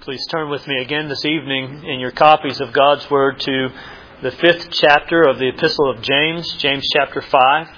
Please turn with me again this evening in your copies of God's Word to the 5th chapter of the Epistle of James, James chapter 5.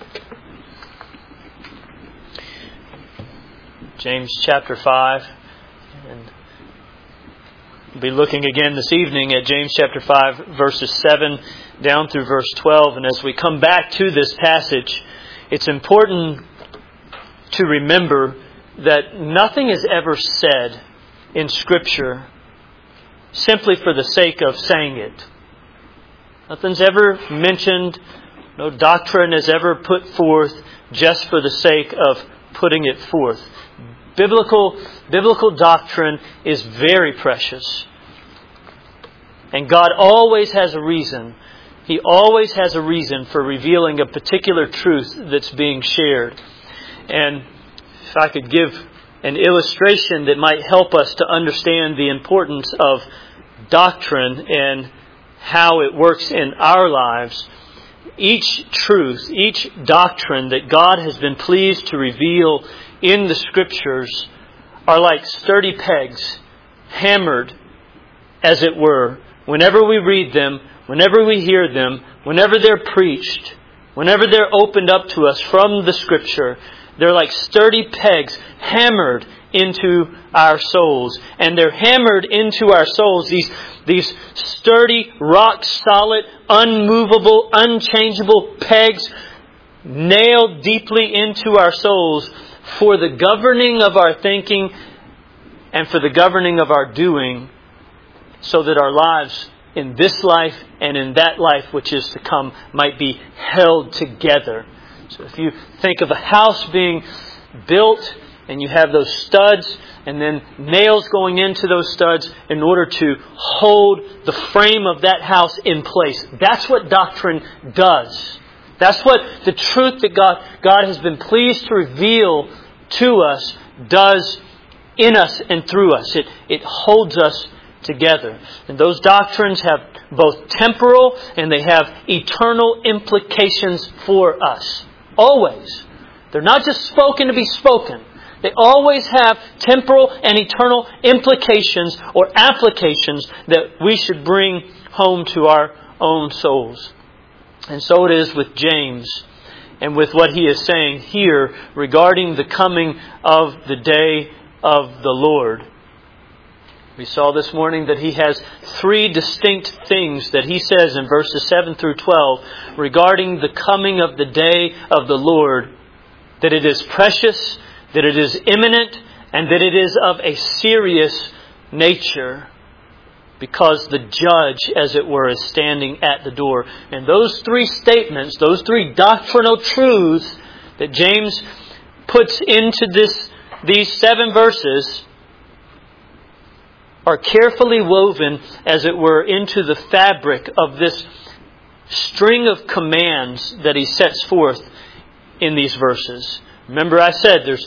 James chapter 5. And we'll be looking again this evening at James chapter 5, verses 7 down through verse 12. And as we come back to this passage, it's important to remember that nothing is ever said in Scripture simply for the sake of saying it. Nothing's ever mentioned, no doctrine is ever put forth just for the sake of putting it forth. Biblical doctrine is very precious. And God always has a reason. He always has a reason for revealing a particular truth that's being shared. And if I could give an illustration that might help us to understand the importance of doctrine and how it works in our lives. Each truth, each doctrine that God has been pleased to reveal in the Scriptures are like sturdy pegs, hammered, as it were, whenever we read them, whenever we hear them, whenever they're preached, whenever they're opened up to us from the Scripture. They're like sturdy pegs hammered into our souls. And they're hammered into our souls, these sturdy, rock-solid, unmovable, unchangeable pegs nailed deeply into our souls for the governing of our thinking and for the governing of our doing, so that our lives in this life and in that life which is to come might be held together. So if you think of a house being built and you have those studs and then nails going into those studs in order to hold the frame of that house in place. That's what doctrine does. That's what the truth that God has been pleased to reveal to us does in us and through us. It holds us together. And those doctrines have both temporal and they have eternal implications for us. Always. They're not just spoken to be spoken. They always have temporal and eternal implications or applications that we should bring home to our own souls. And so it is with James and with what he is saying here regarding the coming of the day of the Lord. We saw this morning that he has three distinct things that he says in verses 7 through 12 regarding the coming of the day of the Lord. That it is precious, that it is imminent, and that it is of a serious nature. Because the judge, as it were, is standing at the door. And those three statements, those three doctrinal truths that James puts into these 7 verses are carefully woven, as it were, into the fabric of this string of commands that he sets forth in these verses. Remember, I said there's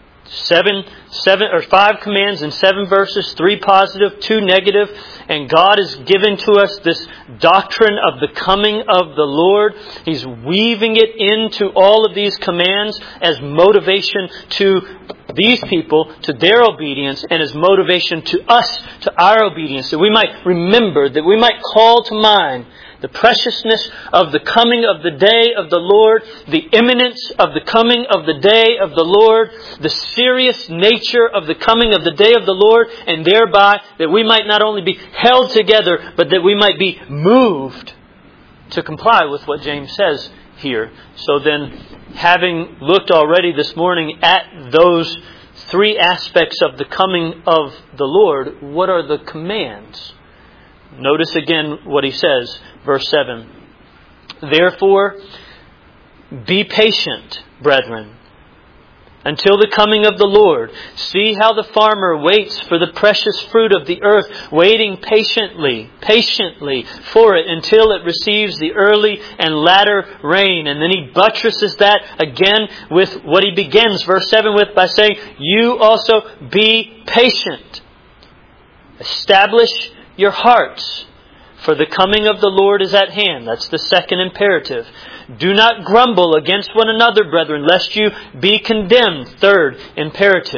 5 commands in 7 verses, 3 positive, 2 negative, and God has given to us this doctrine of the coming of the Lord. He's weaving it into all of these commands as motivation to these people, to their obedience, and as motivation to us, to our obedience, that we might remember, that we might call to mind the preciousness of the coming of the day of the Lord, the imminence of the coming of the day of the Lord, the serious nature of the coming of the day of the Lord, and thereby that we might not only be held together, but that we might be moved to comply with what James says here. So then, having looked already this morning at those 3 aspects of the coming of the Lord, what are the commands? Notice again what he says, verse 7. Therefore, be patient, brethren, until the coming of the Lord. See how the farmer waits for the precious fruit of the earth, waiting patiently for it until it receives the early and latter rain. And then he buttresses that again with what he begins, verse 7, with by saying, you also be patient. Establish your hearts, for the coming of the Lord is at hand. That's the second imperative. Do not grumble against one another, brethren, lest you be condemned. Third imperative.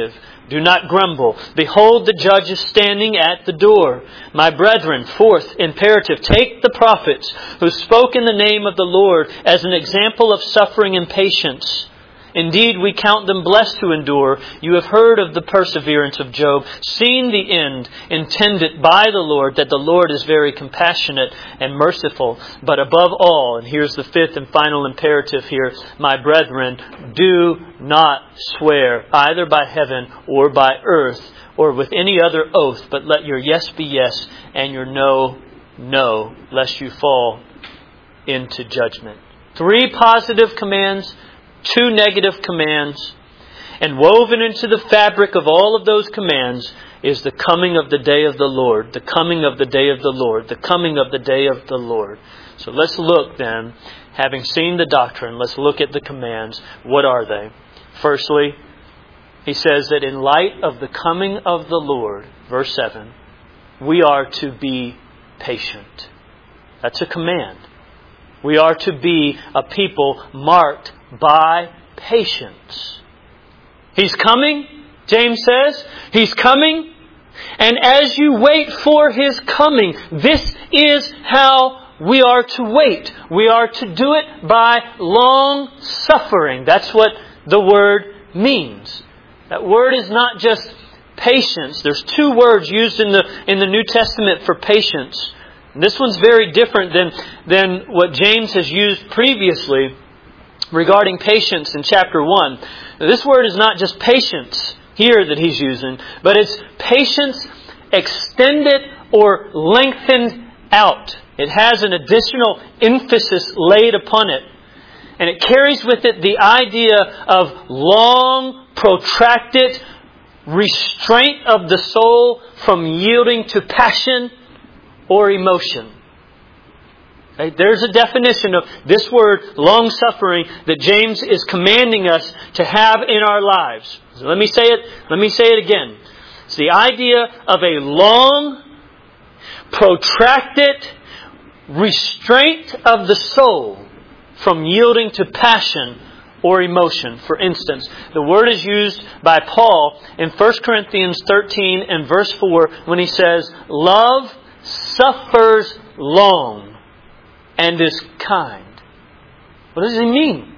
Do not grumble. Behold, the judge is standing at the door. My brethren, fourth imperative, take the prophets who spoke in the name of the Lord as an example of suffering and patience. Indeed, we count them blessed who endure. You have heard of the perseverance of Job, seen the end intended by the Lord, that the Lord is very compassionate and merciful. But above all, and here's the fifth and final imperative here, my brethren, do not swear either by heaven or by earth or with any other oath, but let your yes be yes and your no, no, lest you fall into judgment. 3 positive commands, 2 negative commands, and woven into the fabric of all of those commands is the coming of the day of the Lord. The coming of the day of the Lord. The coming of the day of the Lord. So let's look then, having seen the doctrine, let's look at the commands. What are they? Firstly, he says that in light of the coming of the Lord, verse 7, we are to be patient. That's a command. We are to be a people marked by patience. He's coming, James says. He's coming. And as you wait for His coming, this is how we are to wait. We are to do it by long suffering. That's what the word means. That word is not just patience. There's 2 words used in the New Testament for patience. And this one's very different than what James has used previously regarding patience in chapter 1. Now, this word is not just patience here that he's using, but it's patience extended or lengthened out. It has an additional emphasis laid upon it. And it carries with it the idea of long, protracted restraint of the soul from yielding to passion or emotion. Right? There's a definition of this word, long-suffering, that James is commanding us to have in our lives. So let me say it again. It's the idea of a long, protracted restraint of the soul from yielding to passion or emotion. For instance, the word is used by Paul in 1 Corinthians 13 and verse 4 when he says, love suffers long and is kind. What does he mean?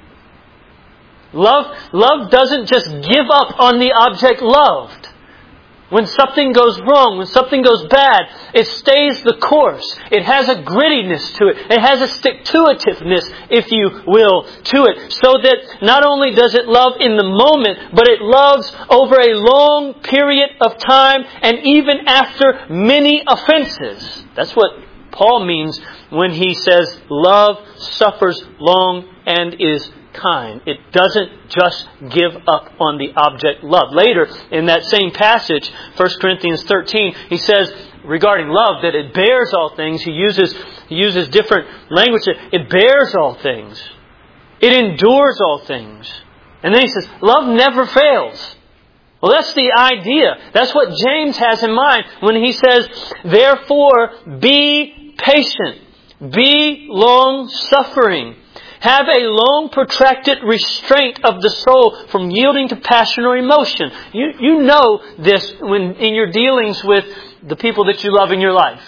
Love doesn't just give up on the object loved. When something goes wrong, when something goes bad, it stays the course. It has a grittiness to it. It has a stick-to-itiveness, if you will, to it. So that not only does it love in the moment, but it loves over a long period of time and even after many offenses. That's what Paul means when he says love suffers long and is kind. It doesn't just give up on the object love. Later in that same passage, 1 Corinthians 13, he says regarding love that it bears all things. He uses different language. It bears all things. It endures all things. And then he says, love never fails. Well, that's the idea. That's what James has in mind when he says, therefore, be patient. Be long-suffering. Have a long, protracted restraint of the soul from yielding to passion or emotion. You know this when in your dealings with the people that you love in your life.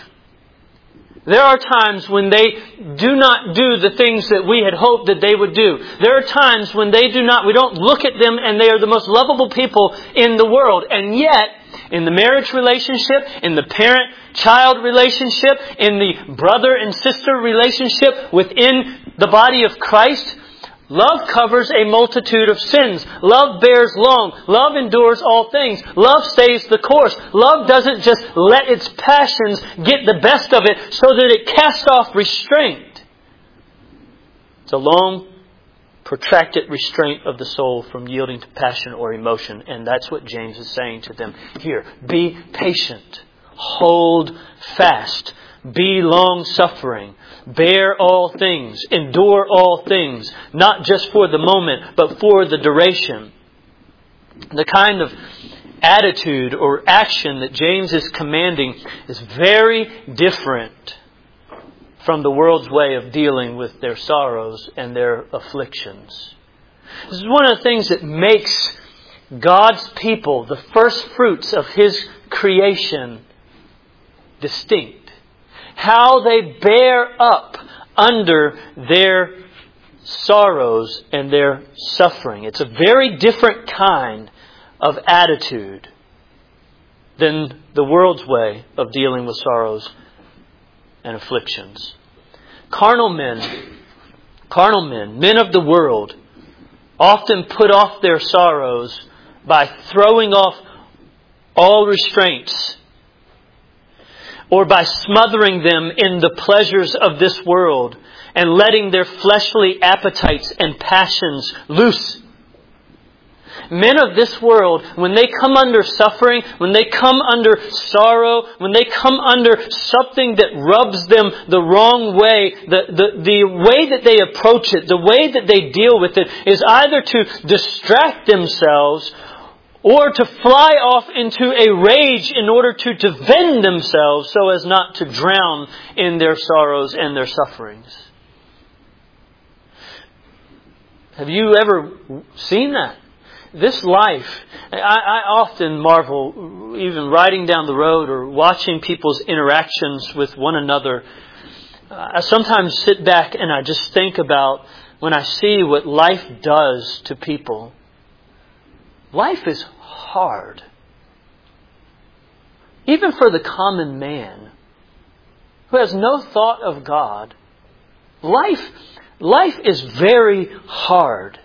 There are times when they do not do the things that we had hoped that they would do. There are times when we don't look at them and they are the most lovable people in the world. And yet, in the marriage relationship, in the parent-child relationship, in the brother and sister relationship within the body of Christ, love covers a multitude of sins. Love bears long. Love endures all things. Love stays the course. Love doesn't just let its passions get the best of it so that it casts off restraint. It's a long, protracted restraint of the soul from yielding to passion or emotion. And that's what James is saying to them here. Be patient. Hold fast. Be long-suffering. Bear all things. Endure all things. Not just for the moment, but for the duration. The kind of attitude or action that James is commanding is very different from the world's way of dealing with their sorrows and their afflictions. This is one of the things that makes God's people, the first fruits of His creation, distinct. How they bear up under their sorrows and their suffering. It's a very different kind of attitude than the world's way of dealing with sorrows and afflictions. Carnal men, men of the world, often put off their sorrows by throwing off all restraints, or by smothering them in the pleasures of this world and letting their fleshly appetites and passions loose. Men of this world, when they come under suffering, when they come under sorrow, when they come under something that rubs them the wrong way, the way that they approach it, the way that they deal with it is either to distract themselves or to fly off into a rage in order to defend themselves so as not to drown in their sorrows and their sufferings. Have you ever seen that? This life, I often marvel, even riding down the road or watching people's interactions with one another. I sometimes sit back and I just think about when I see what life does to people. Life is hard. Even for the common man who has no thought of God, life is very hard.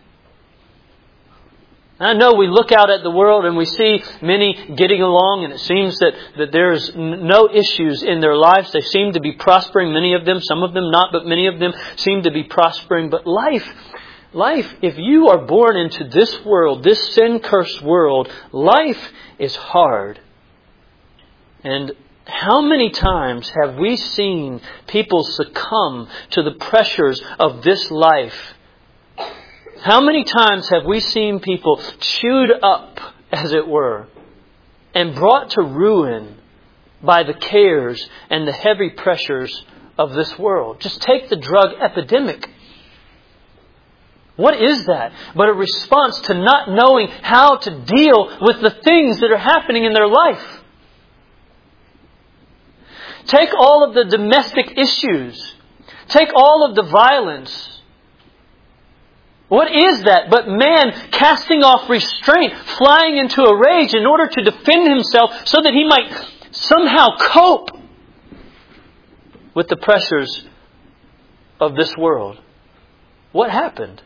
I know we look out at the world and we see many getting along, and it seems that there's no issues in their lives. They seem to be prospering, many of them, some of them not, but many of them seem to be prospering. But life, if you are born into this world, this sin-cursed world, life is hard. And how many times have we seen people succumb to the pressures of this life? How many times have we seen people chewed up, as it were, and brought to ruin by the cares and the heavy pressures of this world? Just take the drug epidemic. What is that but a response to not knowing how to deal with the things that are happening in their life? Take all of the domestic issues. Take all of the violence. What is that but man casting off restraint, flying into a rage in order to defend himself so that he might somehow cope with the pressures of this world? What happened?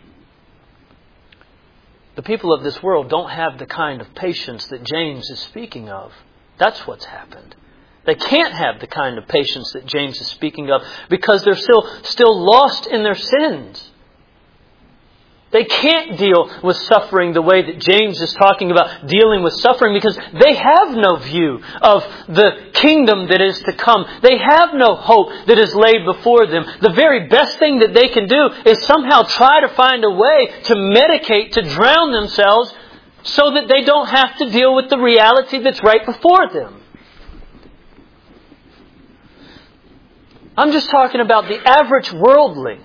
The people of this world don't have the kind of patience that James is speaking of. That's what's happened. They can't have the kind of patience that James is speaking of because they're still lost in their sins. They can't deal with suffering the way that James is talking about dealing with suffering because they have no view of the kingdom that is to come. They have no hope that is laid before them. The very best thing that they can do is somehow try to find a way to medicate, to drown themselves so that they don't have to deal with the reality that's right before them. I'm just talking about the average worldling.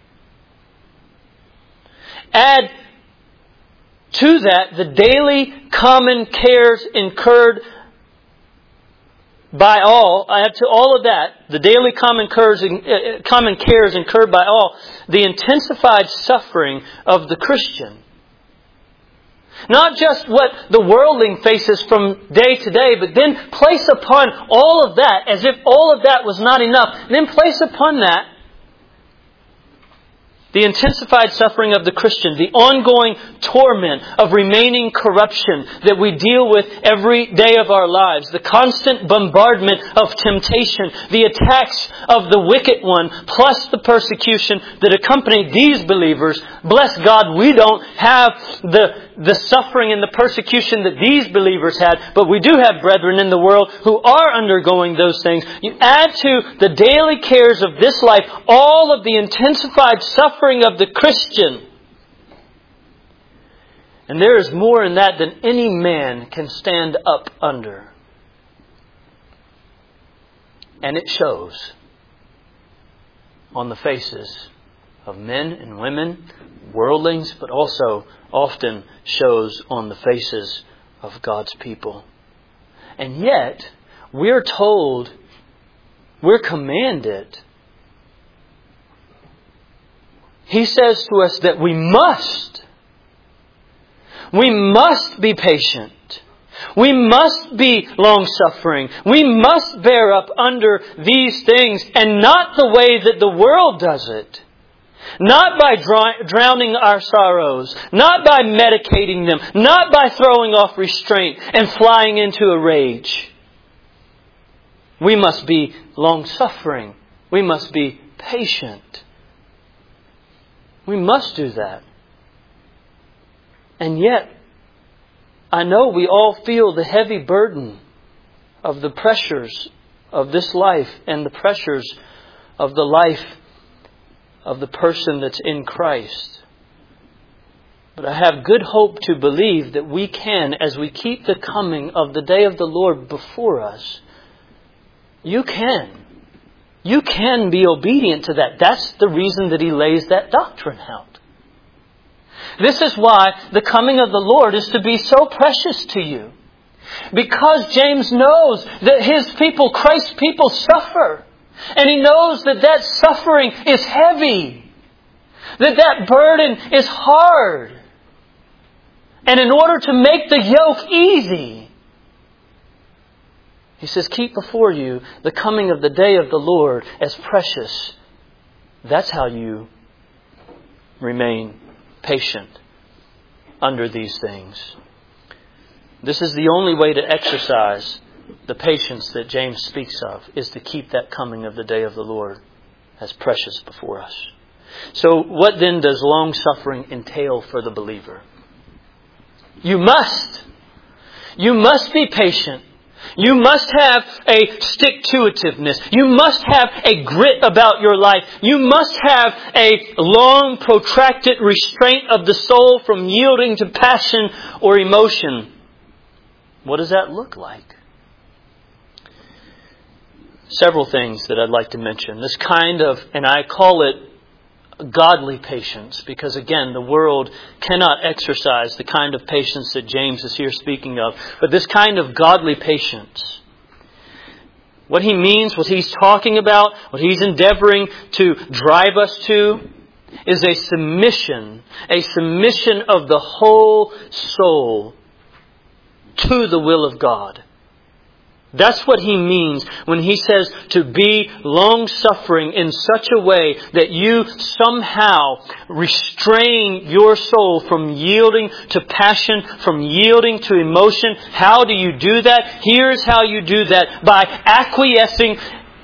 Add to that the daily common cares incurred by all. Add to all of that the daily common cares incurred by all. The intensified suffering of the Christian. Not just what the worldling faces from day to day, but then place upon all of that, as if all of that was not enough, then place upon that the intensified suffering of the Christian, the ongoing torment of remaining corruption that we deal with every day of our lives, the constant bombardment of temptation, the attacks of the wicked one, plus the persecution that accompanied these believers. Bless God, we don't have the suffering and the persecution that these believers had, but we do have brethren in the world who are undergoing those things. You add to the daily cares of this life all of the intensified suffering of the Christian. And there is more in that than any man can stand up under. And it shows on the faces of men and women, worldlings, but also often shows on the faces of God's people. And yet, we're told, we're commanded. He says to us that we must be patient. We must be long-suffering. We must bear up under these things, and not the way that the world does it. Not by drowning our sorrows. Not by medicating them. Not by throwing off restraint and flying into a rage. We must be long-suffering. We must be patient. We must do that. And yet, I know we all feel the heavy burden of the pressures of this life and the pressures of the life of the person that's in Christ. But I have good hope to believe that we can, as we keep the coming of the day of the Lord before us, you can be obedient to that. That's the reason that He lays that doctrine out. This is why the coming of the Lord is to be so precious to you. Because James knows that his people, Christ's people, suffer. And he knows that that suffering is heavy. That burden is hard. And in order to make the yoke easy, he says, keep before you the coming of the day of the Lord as precious. That's how you remain patient under these things. This is the only way to exercise the patience that James speaks of, is to keep that coming of the day of the Lord as precious before us. So what then does long-suffering entail for the believer? You must be patient. You must have a stick-to-itiveness. You must have a grit about your life. You must have a long, protracted restraint of the soul from yielding to passion or emotion. What does that look like? Several things that I'd like to mention. This kind of, and I call it godly patience, because again, the world cannot exercise the kind of patience that James is here speaking of. But this kind of godly patience, what he means, what he's talking about, what he's endeavoring to drive us to, is a submission of the whole soul to the will of God. That's what he means when he says to be long-suffering in such a way that you somehow restrain your soul from yielding to passion, from yielding to emotion. How do you do that? Here's how you do that: by acquiescing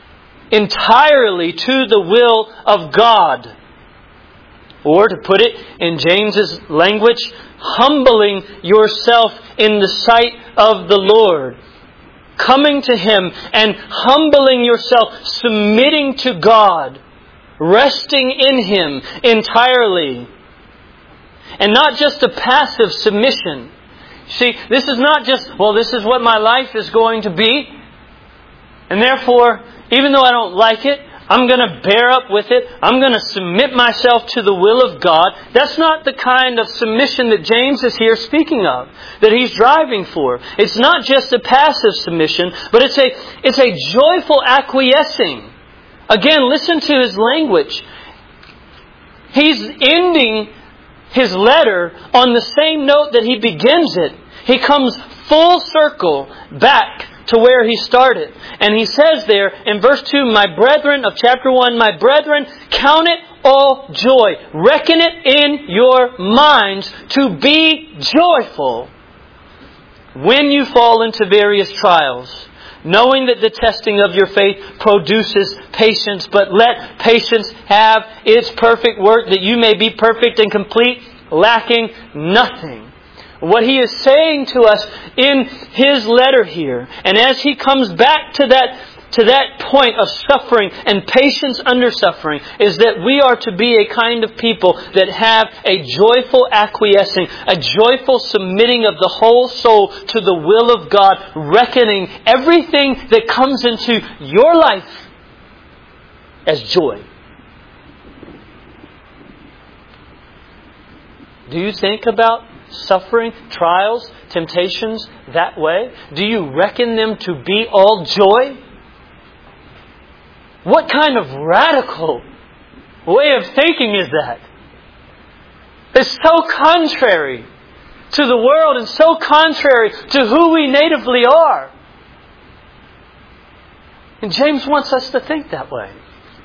entirely to the will of God. Or, to put it in James's language, humbling yourself in the sight of the Lord. Coming to Him and humbling yourself, submitting to God, resting in Him entirely. And not just a passive submission. See, this is not just, well, this is what my life is going to be, and therefore, even though I don't like it, I'm going to bear up with it. I'm going to submit myself to the will of God. That's not the kind of submission that James is here speaking of, that he's driving for. It's not just a passive submission, but it's a joyful acquiescing. Again, listen to his language. He's ending his letter on the same note that he begins it. He comes full circle back to where he started. And he says there in verse 2, my brethren, of chapter 1, my brethren, count it all joy. Reckon it in your minds to be joyful when you fall into various trials, knowing that the testing of your faith produces patience. But let patience have its perfect work, that you may be perfect and complete, lacking nothing. What he is saying to us in his letter here, and as he comes back to that point of suffering and patience under suffering, is that we are to be a kind of people that have a joyful acquiescing, a joyful submitting of the whole soul to the will of God, reckoning everything that comes into your life as joy. Do you think about suffering, trials, temptations that way? Do you reckon them to be all joy? What kind of radical way of thinking is that? It's so contrary to the world and so contrary to who we natively are. And James wants us to think that way.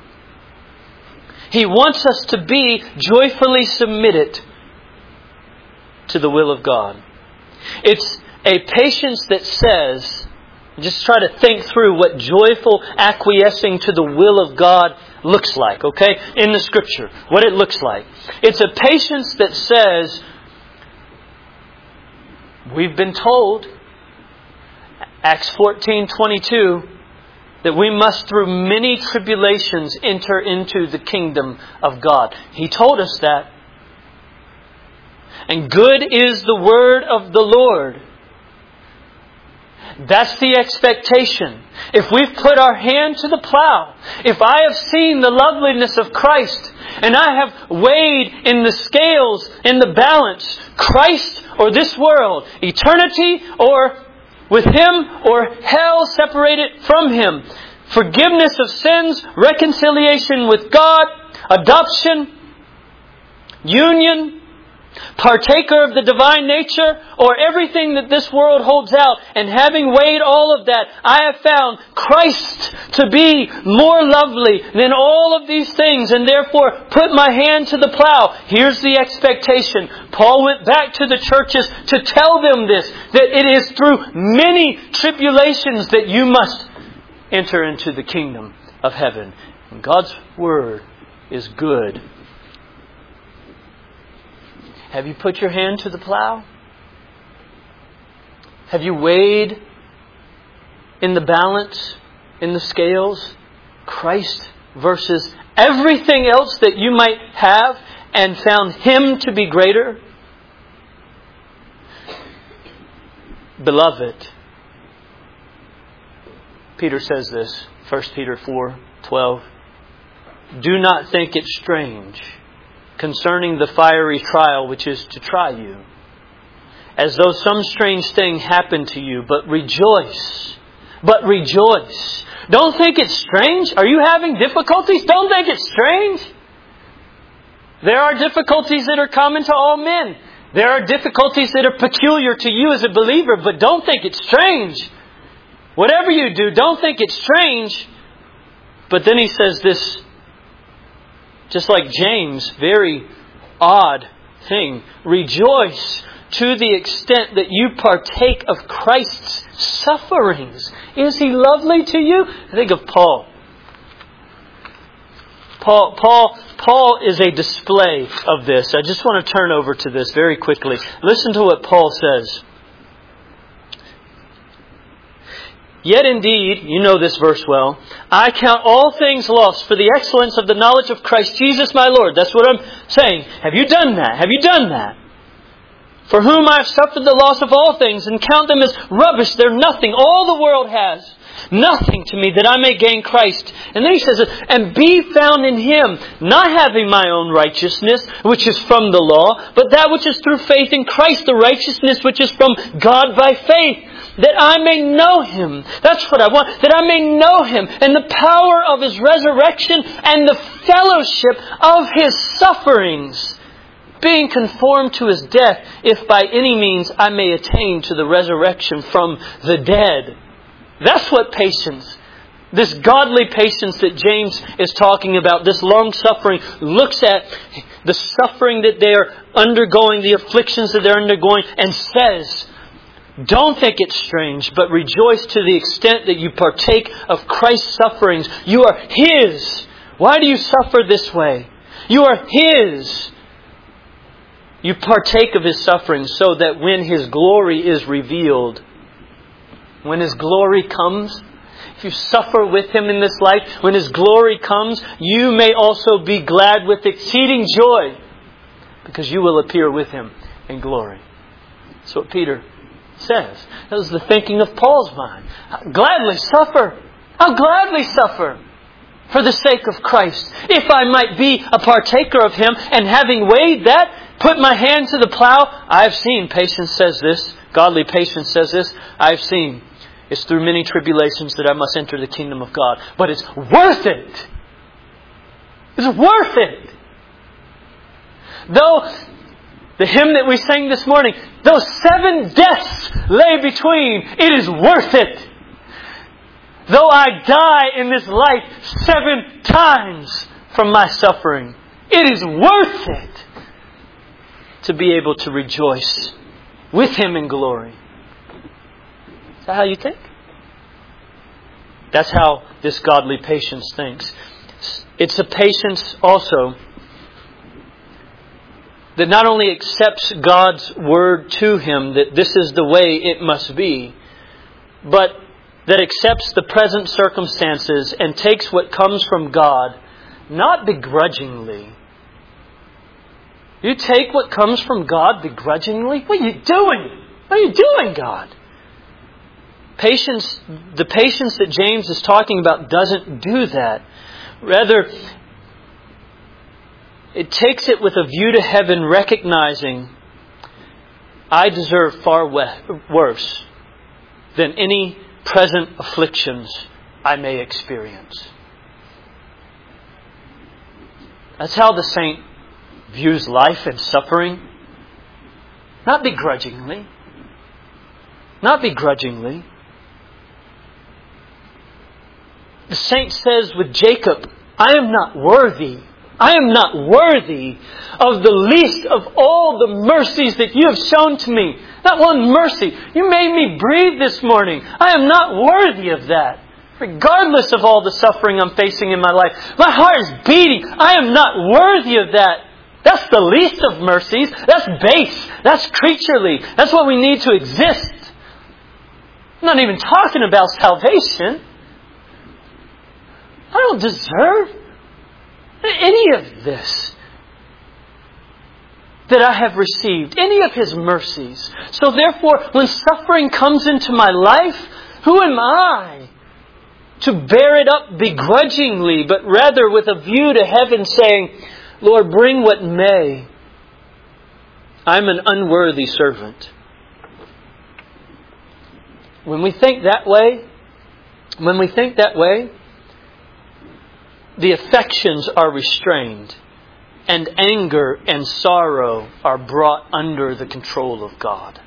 He wants us to be joyfully submitted to the will of God. It's a patience that says, just try to think through what joyful acquiescing to the will of God looks like, okay? In the Scripture, what it looks like. It's a patience that says, we've been told, Acts 14:22, that we must through many tribulations enter into the kingdom of God. He told us that. And good is the word of the Lord. That's the expectation. If we've put our hand to the plow, if I have seen the loveliness of Christ, and I have weighed in the scales, in the balance, Christ or this world, eternity or with Him or hell separated from Him, forgiveness of sins, reconciliation with God, adoption, union, partaker of the divine nature, or everything that this world holds out, and having weighed all of that, I have found Christ to be more lovely than all of these things, and therefore put my hand to the plow. Here's the expectation. Paul went back to the churches to tell them this, that it is through many tribulations that you must enter into the kingdom of heaven. And God's Word is good. Have you put your hand to the plow? Have you weighed in the balance, in the scales, Christ versus everything else that you might have, and found Him to be greater? Beloved, Peter says this, 1 Peter 4:12. Do not think it strange concerning the fiery trial which is to try you, as though some strange thing happened to you, but rejoice. But rejoice. Don't think it's strange. Are you having difficulties? Don't think it's strange. There are difficulties that are common to all men. There are difficulties that are peculiar to you as a believer, but don't think it's strange. Whatever you do, don't think it's strange. But then he says this, just like James, very odd thing. Rejoice to the extent that you partake of Christ's sufferings. Is He lovely to you? Think of Paul. Paul is a display of this. I just want to turn over to this very quickly. Listen to what Paul says. Yet indeed, you know this verse well, I count all things lost for the excellence of the knowledge of Christ Jesus my Lord. That's what I'm saying. Have you done that? Have you done that? For whom I have suffered the loss of all things, and count them as rubbish. They're nothing. All the world has. Nothing to me, that I may gain Christ. And then he says, and be found in Him, not having my own righteousness, which is from the law, but that which is through faith in Christ, the righteousness which is from God by faith, that I may know Him. That's what I want. That I may know Him and the power of His resurrection and the fellowship of His sufferings, being conformed to His death, if by any means I may attain to the resurrection from the dead. That's what patience, this godly patience that James is talking about, this long suffering, looks at the suffering that they are undergoing, the afflictions that they're undergoing, and says, don't think it's strange, but rejoice to the extent that you partake of Christ's sufferings. You are His. Why do you suffer this way? You are His. You partake of His sufferings so that when His glory is revealed, when His glory comes, if you suffer with Him in this life, when His glory comes, you may also be glad with exceeding joy, because you will appear with Him in glory. That's what Peter says. That was the thinking of Paul's mind. I'll gladly suffer. I'll gladly suffer for the sake of Christ. If I might be a partaker of Him, and having weighed that, Put my hand to the plow. I've seen, patience says this, godly patience says this, I've seen. It's through many tribulations that I must enter the kingdom of God. But it's worth it. It's worth it. Though the hymn that we sang this morning, though 7 deaths lay between, it is worth it. Though I die in this life 7 times from my suffering, it is worth it to be able to rejoice with Him in glory. Is that how you think? That's how this godly patience thinks. It's a patience also that not only accepts God's word to him that this is the way it must be, but that accepts the present circumstances and takes what comes from God, not begrudgingly. You take what comes from God begrudgingly? What are you doing? What are you doing, God? Patience, the patience that James is talking about doesn't do that. Rather, it takes it with a view to heaven, recognizing I deserve far worse than any present afflictions I may experience. That's how the saint views life and suffering. Not begrudgingly. Not begrudgingly. The saint says with Jacob, I am not worthy. I am not worthy of the least of all the mercies that you have shown to me. Not one mercy. You made me breathe this morning. I am not worthy of that. Regardless of all the suffering I'm facing in my life. My heart is beating. I am not worthy of that. That's the least of mercies. That's base. That's creaturely. That's what we need to exist. I'm not even talking about salvation. I don't deserve any of this that I have received, any of His mercies. So therefore, when suffering comes into my life, who am I to bear it up begrudgingly, but rather with a view to heaven saying, Lord, bring what may. I'm an unworthy servant. When we think that way, the affections are restrained, and anger and sorrow are brought under the control of God.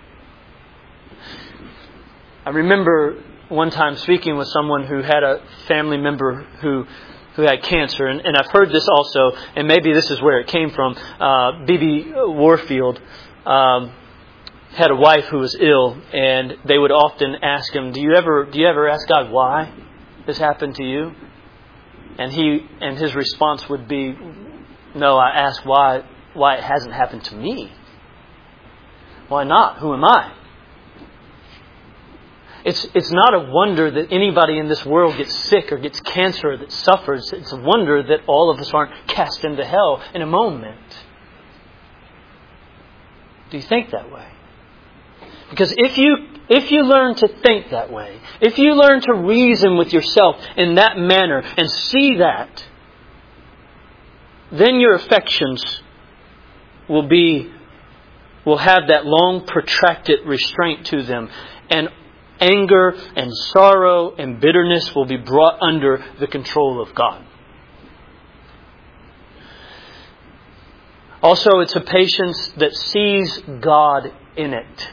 I remember one time speaking with someone who had a family member who had cancer, and I've heard this also, and maybe this is where it came from. B.B. Warfield had a wife who was ill, and they would often ask him, "Do you ever ask God why this happened to you?" And his response would be, "No, I ask why it hasn't happened to me. Why not? Who am I?" It's not a wonder that anybody in this world gets sick or gets cancer or that suffers. It's a wonder that all of us aren't cast into hell in a moment. Do you think that way? Because if you learn to think that way, if you learn to reason with yourself in that manner and see that, then your affections will have that long protracted restraint to them, and anger and sorrow and bitterness will be brought under the control of God. Also, it's a patience that sees God in it.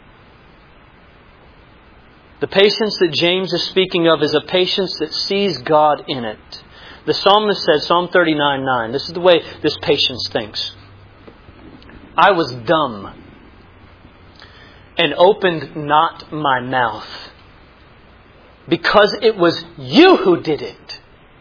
The patience that James is speaking of is a patience that sees God in it. The psalmist said, Psalm 39:9, this is the way this patience thinks. I was dumb and opened not my mouth, because it was you who did it.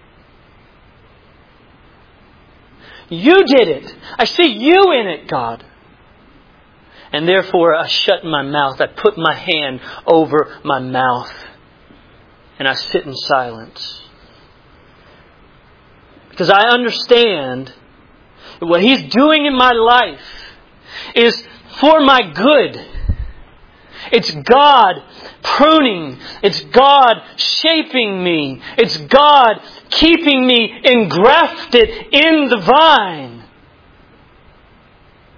You did it. I see you in it, God. And therefore I shut my mouth. I put my hand over my mouth. And I sit in silence. Because I understand that what He's doing in my life is for my good. It's God pruning. It's God shaping me. It's God keeping me engrafted in the vine.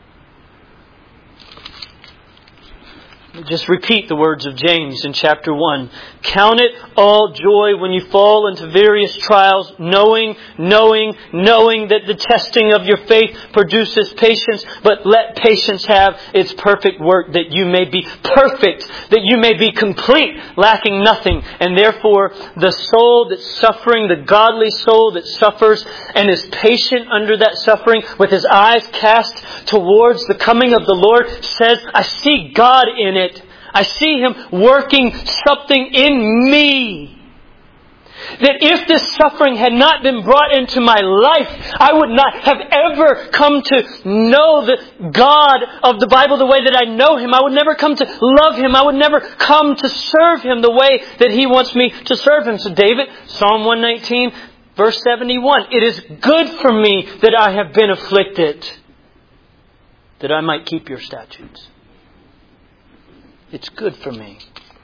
Just repeat the words of James in chapter 1. Count it all joy when you fall into various trials, knowing that the testing of your faith produces patience. But let patience have its perfect work, that you may be perfect, that you may be complete, lacking nothing. And therefore, the soul that's suffering, the godly soul that suffers and is patient under that suffering, with his eyes cast towards the coming of the Lord, says, I see God in it. I see Him working something in me. That if this suffering had not been brought into my life, I would not have ever come to know the God of the Bible the way that I know Him. I would never come to love Him. I would never come to serve Him the way that He wants me to serve Him. So David, Psalm 119, verse 71, it is good for me that I have been afflicted, that I might keep your statutes. It's good for me.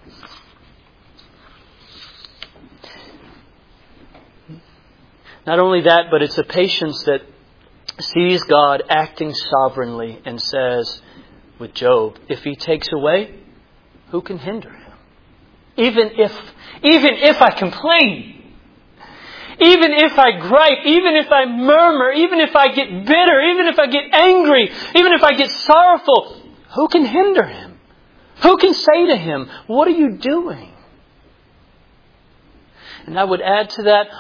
Not only that, but it's a patience that sees God acting sovereignly and says, with Job, if He takes away, who can hinder Him? Even if I complain, even if I gripe, even if I murmur, even if I get bitter, even if I get angry, even if I get sorrowful, who can hinder Him? Who can say to Him, what are you doing? And I would add to that,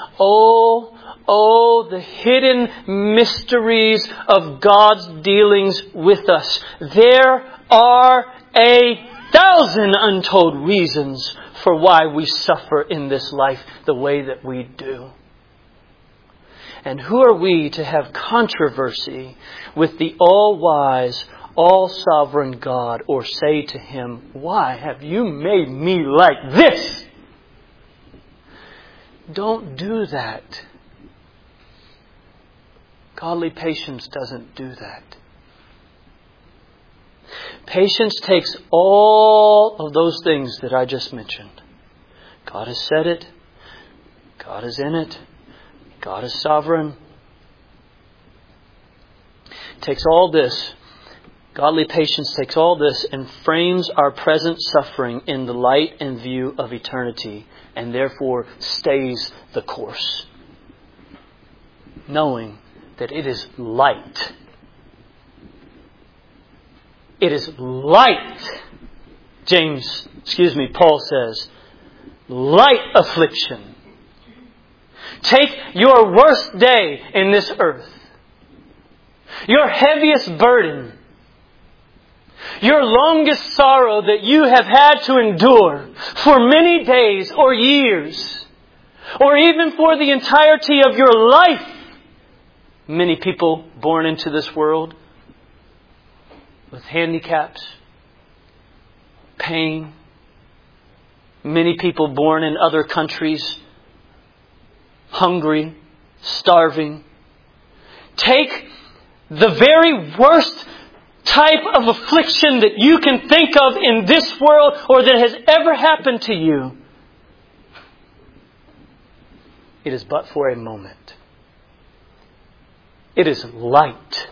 the hidden mysteries of God's dealings with us. There are 1,000 untold reasons for why we suffer in this life the way that we do. And who are we to have controversy with the all-wise, all-sovereign God, or say to Him, why have you made me like this? Don't do that. Godly patience doesn't do that. Patience takes all of those things that I just mentioned. God has said it. God is in it. God is sovereign. It takes all this. Godly patience takes all this and frames our present suffering in the light and view of eternity, and therefore stays the course, knowing that it is light. It is light. Paul says, light affliction. Take your worst day in this earth, your heaviest burden, your longest sorrow that you have had to endure for many days or years, or even for the entirety of your life. Many people born into this world with handicaps, pain. Many people born in other countries, hungry, starving. Take the very worst type of affliction that you can think of in this world or that has ever happened to you. It is but for a moment. It is light.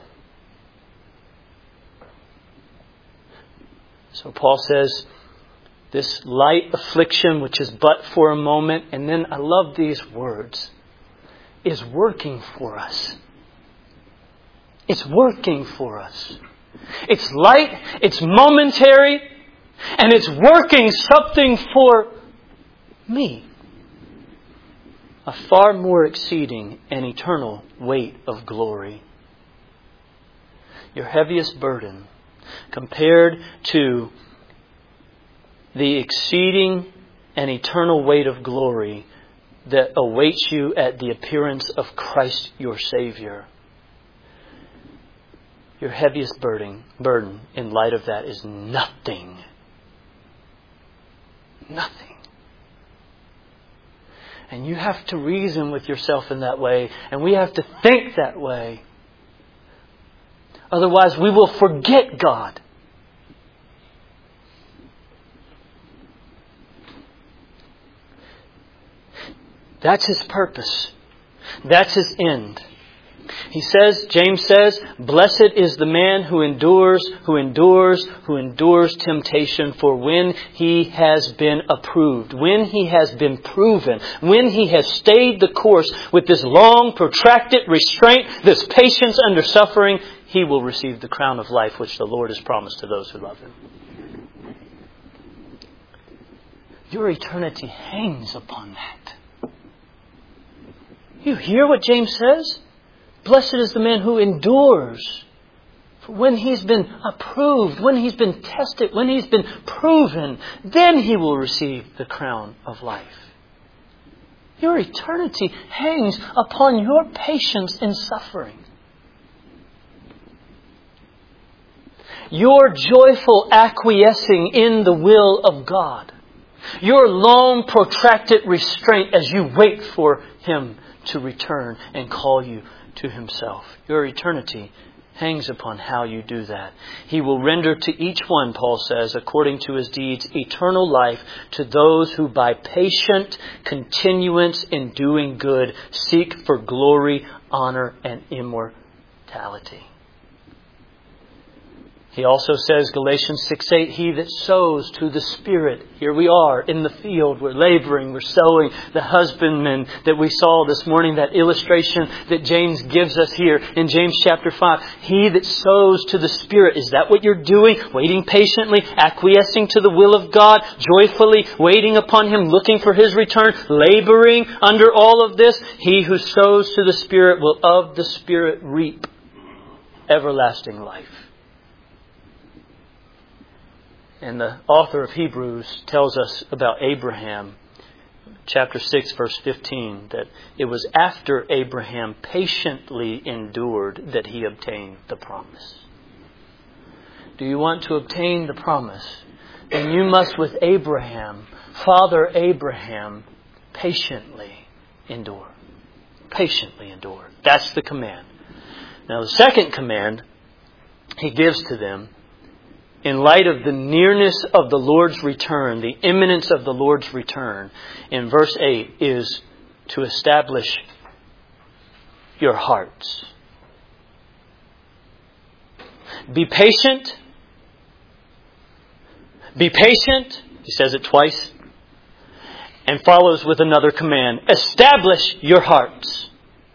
So Paul says, this light affliction, which is but for a moment, and then I love these words, is working for us. It's working for us. It's light, it's momentary, and it's working something for me. A far more exceeding and eternal weight of glory. Your heaviest burden compared to the exceeding and eternal weight of glory that awaits you at the appearance of Christ your Savior. Your heaviest burden in light of that is nothing. Nothing. And you have to reason with yourself in that way. And we have to think that way. Otherwise, we will forget God. That's His purpose. That's His end. James says, blessed is the man who endures temptation, for when he has been approved, when he has been proven, when he has stayed the course with this long, protracted restraint, this patience under suffering, he will receive the crown of life which the Lord has promised to those who love Him. Your eternity hangs upon that. You hear what James says? Blessed is the man who endures. For when he's been approved, when he's been tested, when he's been proven, then he will receive the crown of life. Your eternity hangs upon your patience in suffering. Your joyful acquiescing in the will of God. Your long, protracted restraint as you wait for Him to return and call you to Himself. Your eternity hangs upon how you do that. He will render to each one, Paul says, according to his deeds, eternal life to those who by patient continuance in doing good seek for glory, honor, and immortality. He also says, Galatians 6:8, he that sows to the Spirit. Here we are in the field. We're laboring. We're sowing. The husbandman that we saw this morning, that illustration that James gives us here in James chapter 5. He that sows to the Spirit. Is that what you're doing? Waiting patiently, acquiescing to the will of God, joyfully waiting upon Him, looking for His return, laboring under all of this. He who sows to the Spirit will of the Spirit reap everlasting life. And the author of Hebrews tells us about Abraham, chapter 6, verse 15, that it was after Abraham patiently endured that he obtained the promise. Do you want to obtain the promise? Then you must, with Abraham, Father Abraham, patiently endure. Patiently endure. That's the command. Now the second command he gives to them, in light of the nearness of the Lord's return, the imminence of the Lord's return, in verse 8, is to establish your hearts. Be patient. Be patient. He says it twice. And follows with another command. Establish your hearts.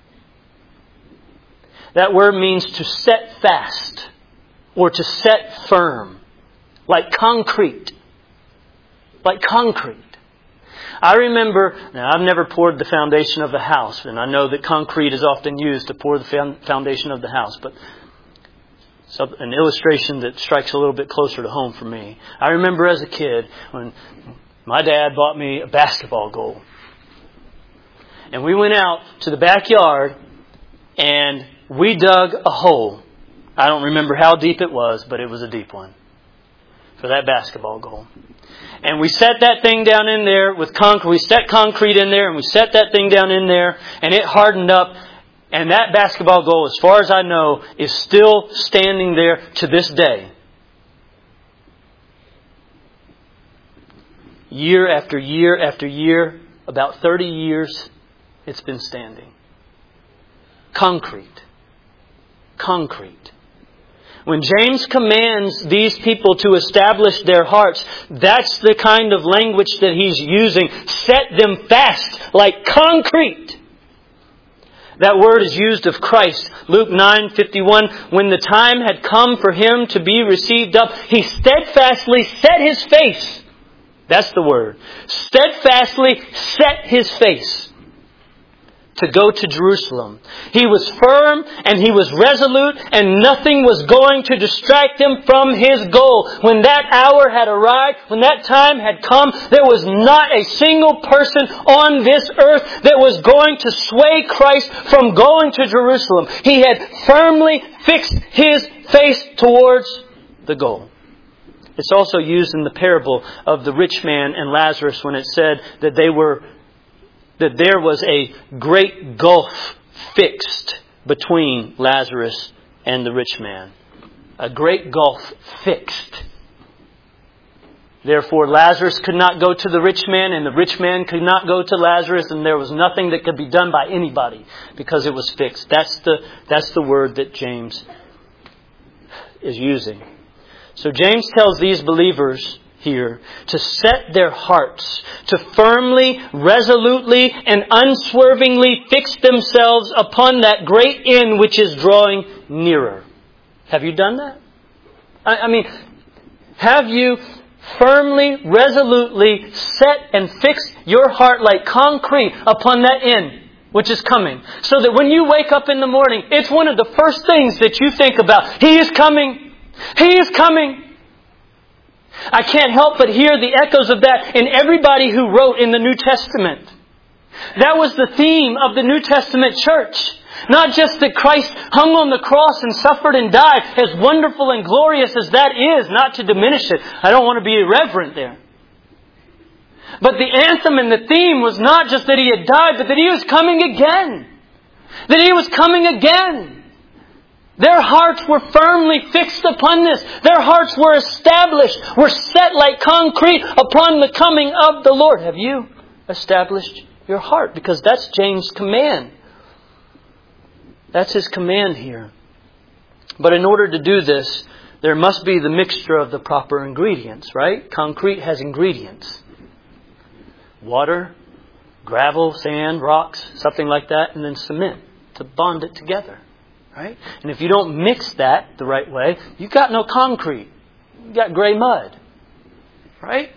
That word means to set fast or to set firm. Like concrete. Like concrete. I remember, now I've never poured the foundation of a house, and I know that concrete is often used to pour the foundation of the house, but an illustration that strikes a little bit closer to home for me. I remember as a kid when my dad bought me a basketball goal. And we went out to the backyard and we dug a hole. I don't remember how deep it was, but it was a deep one for that basketball goal. And we set that thing down in there with concrete. We set concrete in there and we set that thing down in there and it hardened up. And that basketball goal, as far as I know, is still standing there to this day. Year after year after year, about 30 years, it's been standing. Concrete. Concrete. When James commands these people to establish their hearts, that's the kind of language that he's using. Set them fast like concrete. That word is used of Christ. Luke 9:51. When the time had come for Him to be received up, He steadfastly set His face. That's the word. Steadfastly set His face to go to Jerusalem. He was firm and He was resolute, and nothing was going to distract Him from His goal. When that hour had arrived, when that time had come, there was not a single person on this earth that was going to sway Christ from going to Jerusalem. He had firmly fixed His face towards the goal. It's also used in the parable of the rich man and Lazarus when it said that there was a great gulf fixed between Lazarus and the rich man. A great gulf fixed. Therefore, Lazarus could not go to the rich man, and the rich man could not go to Lazarus, and there was nothing that could be done by anybody because it was fixed. That's the word that James is using. So James tells these believers here to set their hearts, to firmly, resolutely, and unswervingly fix themselves upon that great end which is drawing nearer. Have you done that? I mean, have you firmly, resolutely set and fixed your heart like concrete upon that end which is coming? So that when you wake up in the morning, it's one of the first things that you think about. He is coming. He is coming. I can't help but hear the echoes of that in everybody who wrote in the New Testament. That was the theme of the New Testament church. Not just that Christ hung on the cross and suffered and died, as wonderful and glorious as that is, not to diminish it. I don't want to be irreverent there. But the anthem and the theme was not just that He had died, but that He was coming again. That He was coming again. Their hearts were firmly fixed upon this. Their hearts were established, were set like concrete upon the coming of the Lord. Have you established your heart? Because that's James' command. That's his command here. But in order to do this, there must be the mixture of the proper ingredients, right? Concrete has ingredients. Water, gravel, sand, rocks, something like that, and then cement to bond it together. Right? And if you don't mix that the right way, you've got no concrete. You've got gray mud. Right?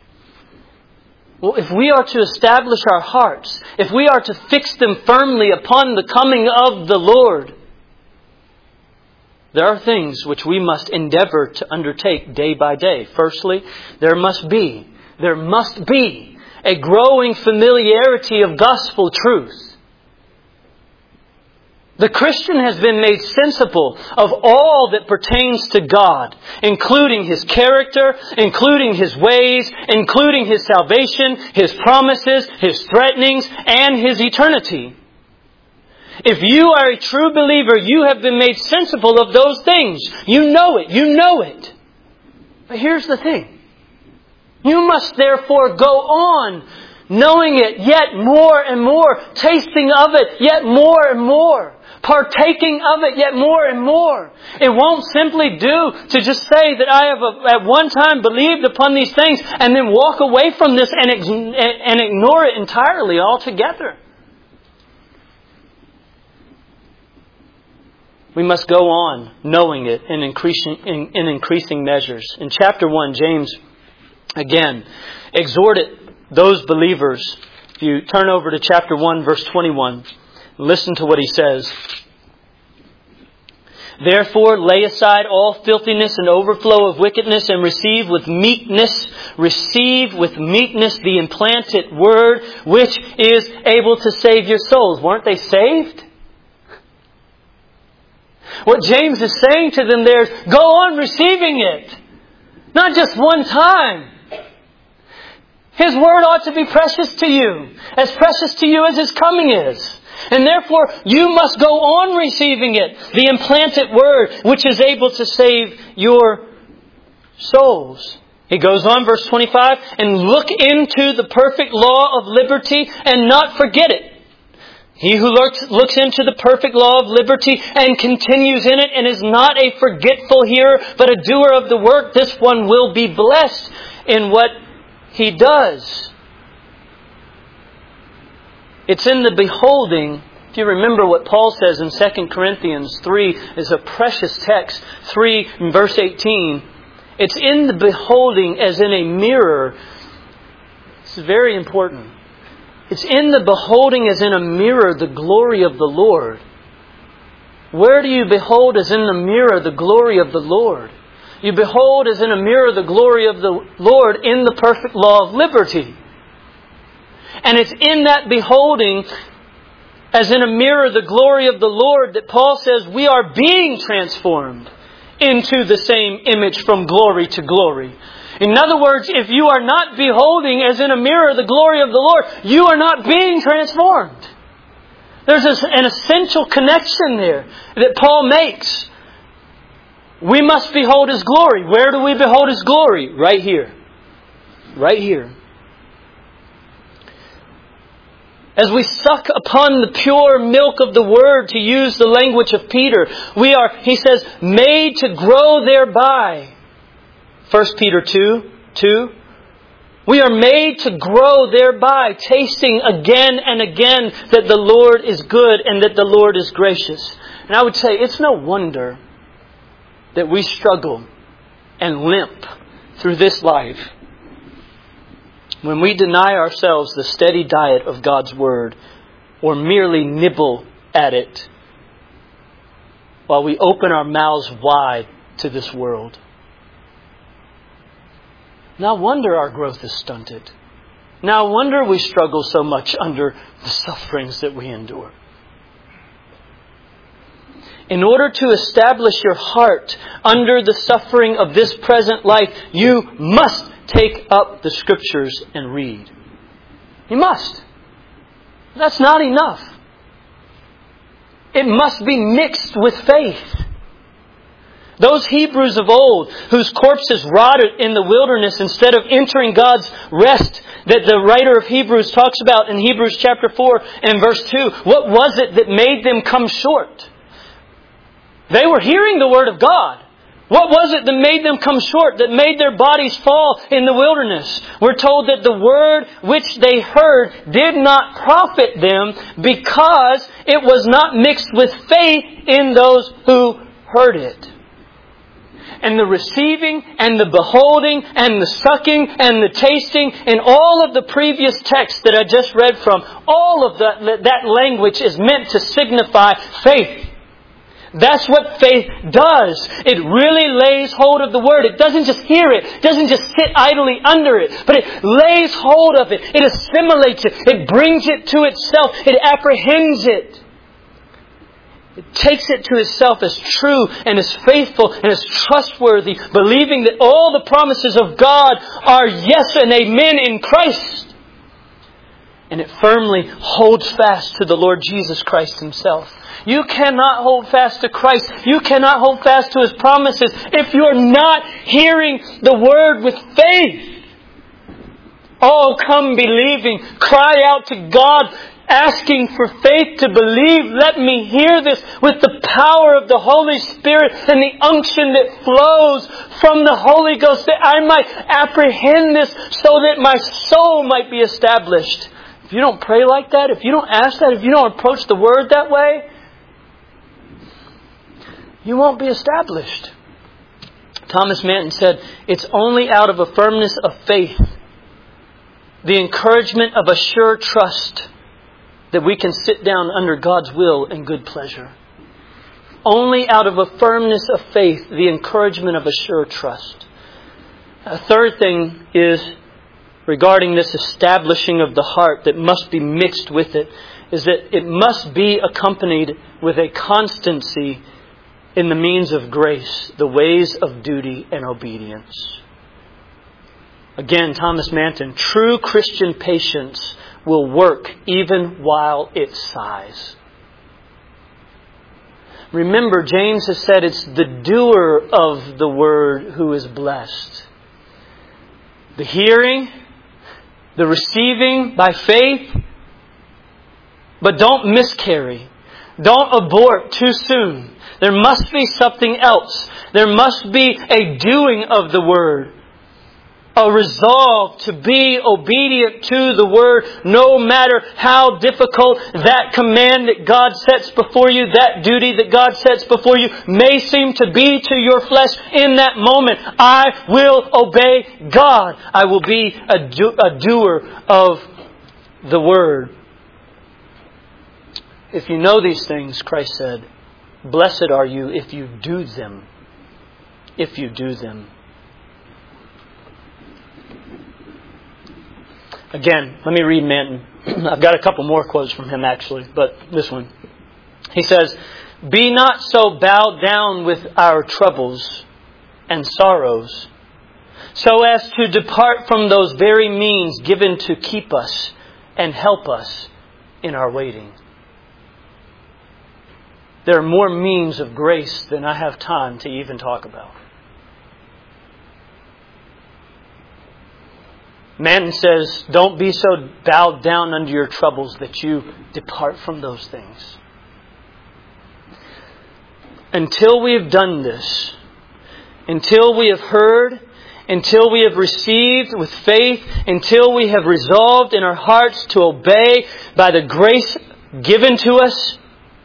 Well, if we are to establish our hearts, if we are to fix them firmly upon the coming of the Lord, there are things which we must endeavor to undertake day by day. Firstly, there must be a growing familiarity of gospel truth. The Christian has been made sensible of all that pertains to God, including His character, including His ways, including His salvation, His promises, His threatenings, and His eternity. If you are a true believer, you have been made sensible of those things. You know it. You know it. But here's the thing. You must therefore go on knowing it yet more and more, tasting of it yet more and more, partaking of it yet more and more. It won't simply do to just say that I have at one time believed upon these things and then walk away from this and ignore it entirely altogether. We must go on knowing it in increasing measures. In chapter 1, James, again, exhorted those believers. If you turn over to chapter 1, verse 21, listen to what he says. Therefore, lay aside all filthiness and overflow of wickedness, and receive with meekness the implanted word, which is able to save your souls. Weren't they saved? What James is saying to them there is, go on receiving it. Not just one time. His word ought to be precious to you. As precious to you as His coming is. And therefore, you must go on receiving it. The implanted word, which is able to save your souls. He goes on, verse 25, and look into the perfect law of liberty and not forget it. He who looks into the perfect law of liberty and continues in it and is not a forgetful hearer, but a doer of the work, this one will be blessed in what he does. It's in the beholding. If you remember what Paul says in 2 Corinthians 3 is a precious text. 3 in verse 18. It's in the beholding as in a mirror. This is very important. It's in the beholding as in a mirror the glory of the Lord. Where do you behold as in the mirror the glory of the Lord? You behold as in a mirror the glory of the Lord in the perfect law of liberty. And it's in that beholding as in a mirror the glory of the Lord that Paul says we are being transformed into the same image from glory to glory. In other words, if you are not beholding as in a mirror the glory of the Lord, you are not being transformed. There's an essential connection there that Paul makes. We must behold His glory. Where do we behold His glory? Right here. right here. As we suck upon the pure milk of the Word, to use the language of Peter, we are, he says, made to grow thereby. 1 Peter 2:2. We are made to grow thereby, tasting again and again that the Lord is good and that the Lord is gracious. And I would say it's no wonder that we struggle and limp through this life when we deny ourselves the steady diet of God's Word, or merely nibble at it while we open our mouths wide to this world. No wonder our growth is stunted. No wonder we struggle so much under the sufferings that we endure. In order to establish your heart under the suffering of this present life, you must take up the Scriptures and read. You must. That's not enough. It must be mixed with faith. Those Hebrews of old, whose corpses rotted in the wilderness instead of entering God's rest that the writer of Hebrews talks about in Hebrews chapter 4 and verse 2, what was it that made them come short? They were hearing the Word of God. What was it that made them come short, that made their bodies fall in the wilderness? We're told that the Word which they heard did not profit them because it was not mixed with faith in those who heard it. And the receiving and the beholding and the sucking and the tasting and all of the previous texts that I just read from, all of that language is meant to signify faith. That's what faith does. It really lays hold of the Word. It doesn't just hear it. It doesn't just sit idly under it. But it lays hold of it. It assimilates it. It brings it to itself. It apprehends it. It takes it to itself as true and as faithful and as trustworthy, believing that all the promises of God are yes and amen in Christ. And it firmly holds fast to the Lord Jesus Christ Himself. You cannot hold fast to Christ. You cannot hold fast to His promises if you're not hearing the Word with faith. Oh, come believing. Cry out to God, asking for faith to believe. Let me hear this with the power of the Holy Spirit and the unction that flows from the Holy Ghost, that I might apprehend this so that my soul might be established. If you don't pray like that, if you don't ask that, if you don't approach the Word that way, you won't be established. Thomas Manton said, it's only out of a firmness of faith, the encouragement of a sure trust, that we can sit down under God's will and good pleasure. Only out of a firmness of faith, the encouragement of a sure trust. A third thing is, regarding this establishing of the heart that must be mixed with it, is that it must be accompanied with a constancy in the means of grace, the ways of duty and obedience. Again, Thomas Manton, true Christian patience will work even while it sighs. Remember, James has said it's the doer of the Word who is blessed. The hearing, the receiving by faith, but don't miscarry. Don't abort too soon. There must be something else. There must be a doing of the Word. A resolve to be obedient to the Word, no matter how difficult that command that God sets before you, that duty that God sets before you, may seem to be to your flesh in that moment. I will obey God. I will be a doer of the Word. If you know these things, Christ said, blessed are you if you do them. If you do them. Again, let me read Manton. I've got a couple more quotes from him actually, but this one. He says, be not so bowed down with our troubles and sorrows, so as to depart from those very means given to keep us and help us in our waiting. There are more means of grace than I have time to even talk about. Manton says, don't be so bowed down under your troubles that you depart from those things. Until we have done this, until we have heard, until we have received with faith, until we have resolved in our hearts to obey by the grace given to us,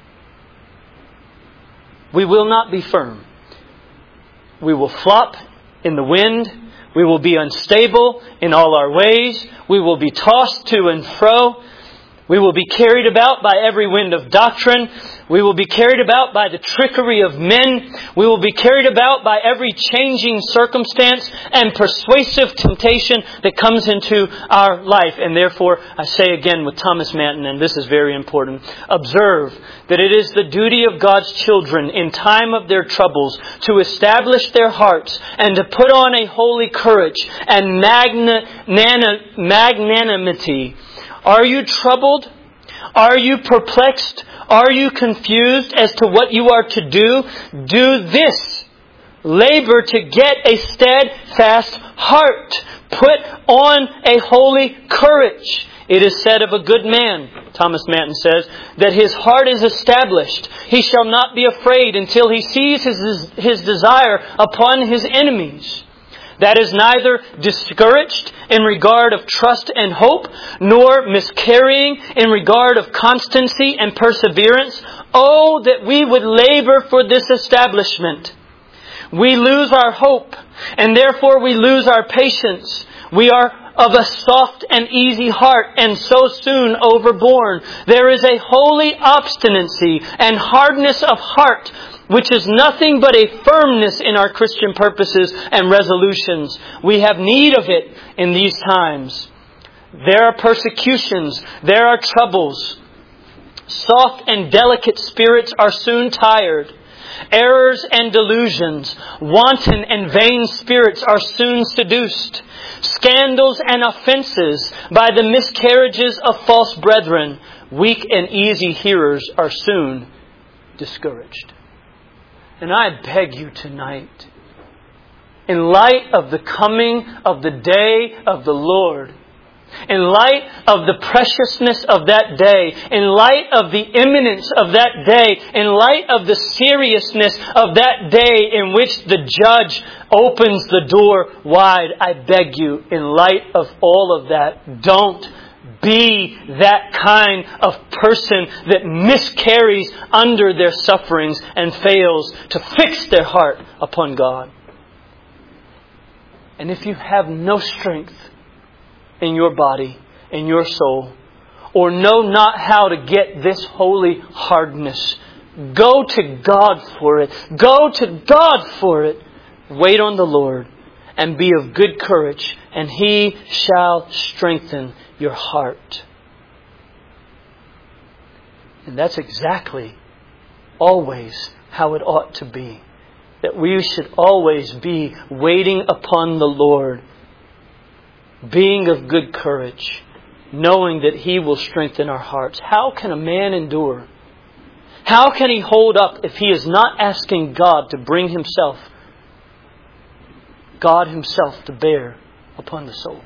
we will not be firm. We will flop in the wind. We will be unstable in all our ways. We will be tossed to and fro. We will be carried about by every wind of doctrine. We will be carried about by the trickery of men. We will be carried about by every changing circumstance and persuasive temptation that comes into our life. And therefore, I say again with Thomas Manton, and this is very important, observe that it is the duty of God's children in time of their troubles to establish their hearts and to put on a holy courage and magnanimity. Are you troubled? Are you perplexed? Are you confused as to what you are to do? Do this. Labor to get a steadfast heart. Put on a holy courage. It is said of a good man, Thomas Manton says, that his heart is established. He shall not be afraid until he sees his desire upon his enemies. That is neither discouraged in regard of trust and hope, nor miscarrying in regard of constancy and perseverance. Oh, that we would labor for this establishment. We lose our hope, and therefore we lose our patience. We are of a soft and easy heart, and so soon overborne. There is a holy obstinacy and hardness of heart, which is nothing but a firmness in our Christian purposes and resolutions. We have need of it in these times. There are persecutions. There are troubles. Soft and delicate spirits are soon tired. Errors and delusions, wanton and vain spirits are soon seduced. Scandals and offences by the miscarriages of false brethren. Weak and easy hearers are soon discouraged. And I beg you tonight, in light of the coming of the day of the Lord, in light of the preciousness of that day, in light of the imminence of that day, in light of the seriousness of that day in which the judge opens the door wide, I beg you, in light of all of that, don't be that kind of person that miscarries under their sufferings and fails to fix their heart upon God. And if you have no strength in your body, in your soul, or know not how to get this holy hardness, go to God for it. Go to God for it. Wait on the Lord and be of good courage, and He shall strengthen your heart. And that's exactly always how it ought to be. That we should always be waiting upon the Lord, being of good courage, knowing that He will strengthen our hearts. How can a man endure? How can he hold up if he is not asking God to bring God Himself to bear upon the soul?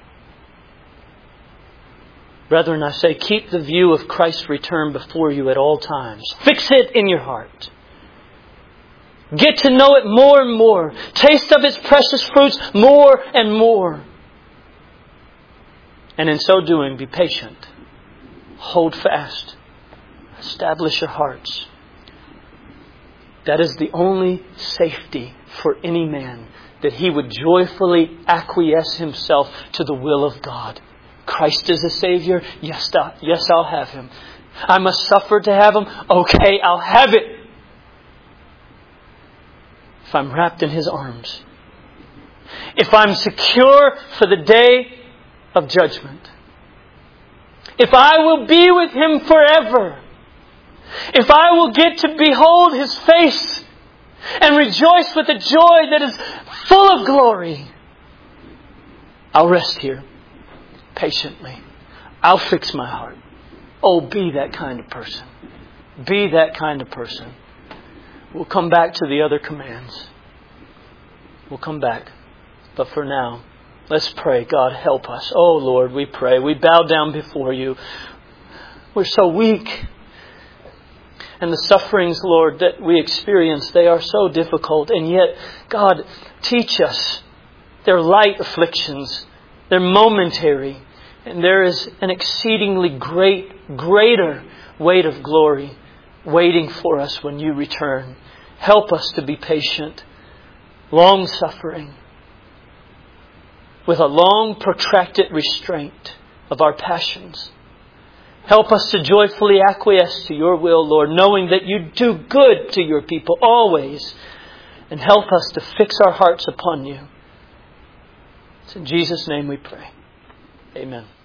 Brethren, I say, keep the view of Christ's return before you at all times. Fix it in your heart. Get to know it more and more. Taste of its precious fruits more and more. And in so doing, be patient. Hold fast. Establish your hearts. That is the only safety for any man, that he would joyfully acquiesce himself to the will of God. Christ is a Savior. Yes, I'll have Him. I must suffer to have Him. Okay, I'll have it. If I'm wrapped in His arms. If I'm secure for the day of judgment. If I will be with Him forever. If I will get to behold His face and rejoice with a joy that is full of glory, I'll rest here patiently. I'll fix my heart. Oh, be that kind of person. Be that kind of person. We'll come back to the other commands. We'll come back. But for now, Let's pray. God, help us. Oh Lord, we pray. We bow down before You. We're so weak. And the sufferings, Lord, that we experience, they are so difficult. And yet, God, teach us. They're light afflictions. They're momentary. And there is an exceedingly greater weight of glory waiting for us when You return. Help us to be patient, long-suffering, with a long, protracted restraint of our passions. Help us to joyfully acquiesce to Your will, Lord, knowing that You do good to Your people always. And help us to fix our hearts upon You. It's in Jesus' name we pray. Amen.